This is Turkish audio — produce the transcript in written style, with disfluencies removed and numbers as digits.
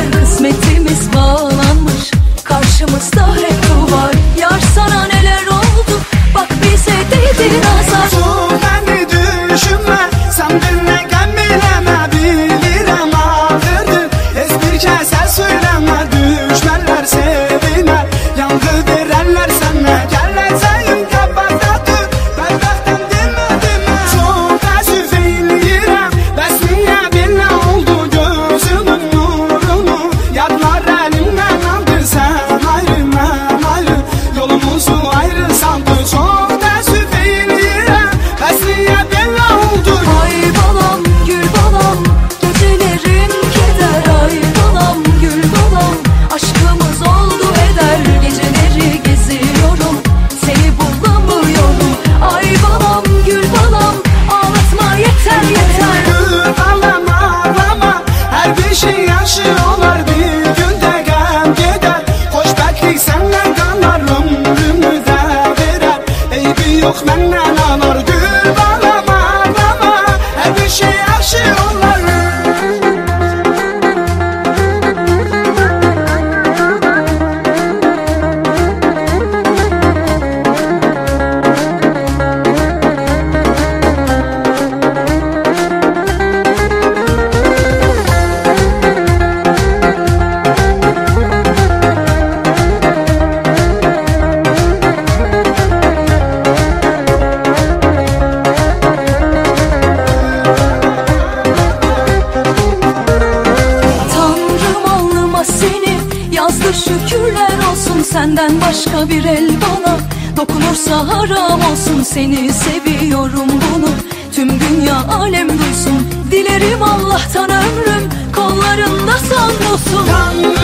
yeter, kısmetimiz bağlanmış, karşımızda hep duvar. Yar sana neler oldu, bak bize değdi nazar. Beni düşünme, sen dinle bileme, bilirim ağırdır. Bir keser söyleme, düşmanlar sevine, yangı verenler sana. Geleceğin kapaktadır, bedbahtım dinme. Çok təəssüf eyləyirəm, bəs niyə belə oldu gözünün nurunu? Yadlar əlimdən aldı, sən ayrı, mən ayrı, yolumuzu ayrı saldı. Çok təəssüf eyləyirəm, bəs niyə belə oldu? Ay balam, gül balam, gecelerim keder. Ay balam, gül balam, aşkımız oldu eder. Geceleri geziyorum, seni bulamıyorum. Ay balam, gül balam, ağlatma yeter yeter. Gül balam ağlama, her bir şey yaşı olar, bir günde gəm gedər. Xoşbəxtlik səndən qalar, ömrümü də verər. Eybi yox məndən anar. Gül balam ağlama, her bir şey yaşı olar. Tanrım alnıma seni yazdı, şükürler olsun. Senden başka bir el bana dokunursa haram olsun. Seni seviyorum, bunu tüm dünya alem duysun. Dilerim Allah'tan ömrüm kollarında son olsun. Tanrım